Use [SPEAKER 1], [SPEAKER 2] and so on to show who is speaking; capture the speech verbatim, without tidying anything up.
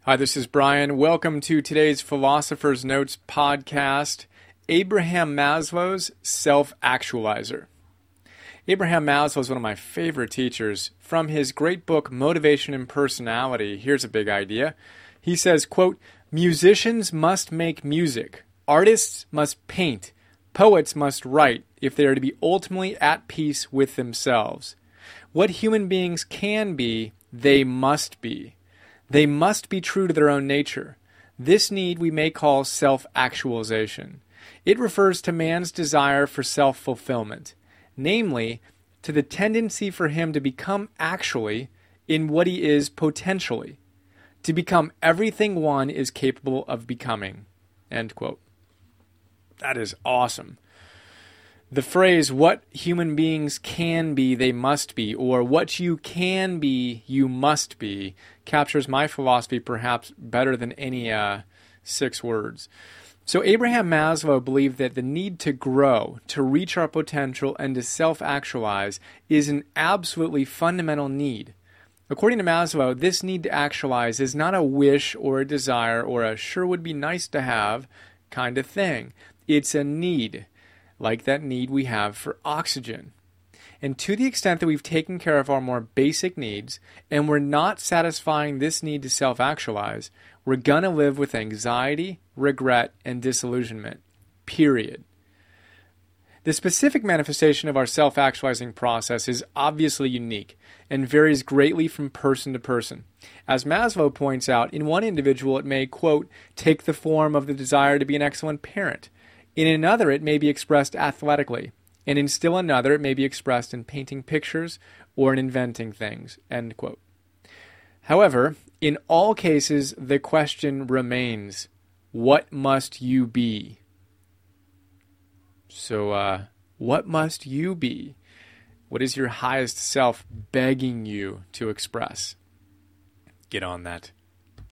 [SPEAKER 1] Hi, this is Brian. Welcome to today's Philosopher's Notes podcast, Abraham Maslow's Self-Actualizer. Abraham Maslow is one of my favorite teachers. From his great book, Motivation and Personality, here's a big idea. He says, quote, musicians must make music, artists must paint, poets must write if they are to be ultimately at peace with themselves. What human beings can be, they must be. They must be true to their own nature. This need we may call self-actualization. It refers to man's desire for self-fulfillment, namely, to the tendency for him to become actually in what he is potentially, to become everything one is capable of becoming. End quote. That is awesome. The phrase, what human beings can be, they must be, or what you can be, you must be, captures my philosophy perhaps better than any uh, six words. So Abraham Maslow believed that the need to grow, to reach our potential, and to self-actualize is an absolutely fundamental need. According to Maslow, this need to actualize is not a wish or a desire or a sure would be nice to have kind of thing. It's a need, like that need we have for oxygen. And to the extent that we've taken care of our more basic needs and we're not satisfying this need to self-actualize, we're going to live with anxiety, regret, and disillusionment. Period. The specific manifestation of our self-actualizing process is obviously unique and varies greatly from person to person. As Maslow points out, in one individual it may, quote, take the form of the desire to be an excellent parent. In another, it may be expressed athletically, and in still another, it may be expressed in painting pictures or in inventing things, end quote. However, in all cases, the question remains, what must you be? So, uh, what must you be? What is your highest self begging you to express? Get on that.